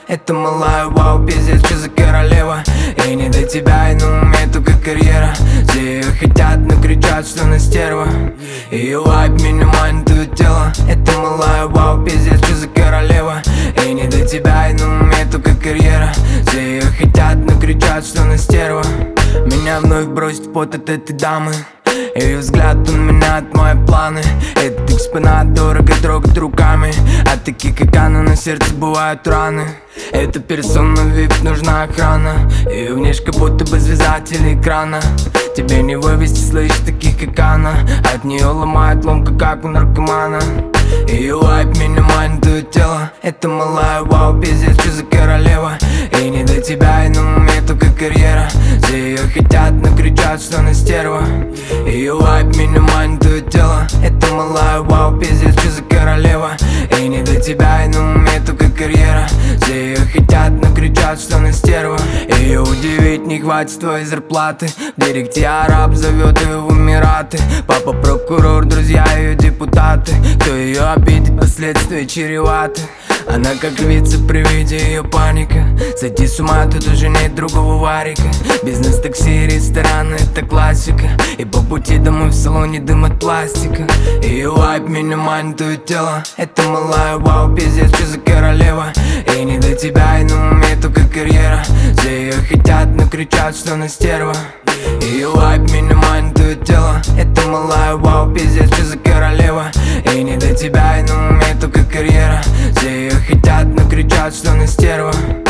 Это малая, вау, пиздец, что за королева. И не до тебя, и на уме только карьера. Все ее хотят, но кричат, что она стерва. Ее вайб меня манит твое тело. Это малая, вау, пиздец, что за королева. И не до тебя, и на уме только карьера. Все ее хотят, но кричат, что она стерва. Меня вновь бросит в пот от этой дамы. Ее взгляд, он меняет мои планы. Этот экспонат дорого трогать руками. А такие, как она, на сердце бывают раны. Эта персона VIP, нужна охрана. Ее внешка будто бы звезда телеэкрана. Тебе не вывести, слышь, таких как она. От нее ломает ломка, как у наркомана. Ее вайб меня манит твое тело. Это малая, вау, пиздец, что за королева. И не до тебя, и на уме только карьера. Все ее хотят, но кричат, что она стерва. Ее вайб меня манит твое тело. Это малая, вау, пиздец, что за королева. И не до тебя, и на уме только карьера. Все ее хотят, но кричат, что она стерва. Ее удивить не хватит твоей зарплаты. В директе араб зовет ее в Эмираты. Папа прокурор, друзья ее депутаты. Кто ее обидит, последствия чреваты. Она как львица при виде ее паника. Сойти с ума, тут уже нет другого варика. Бизнес, такси, рестораны, это классика. И по пути домой в салоне дым от пластика. Ее вайб меня манит твое тело. Это малая, вау, пиздец, что за королева. И не до тебя, и на уме только карьера. Все ее хотят, но кричат, что она стерва. Ее вайб меня манит твое тело. Это малая, вау, пиздец, что за королева. И не до тебя, и на уме только карьера. Все ее хотят, но кричат, что она стерва.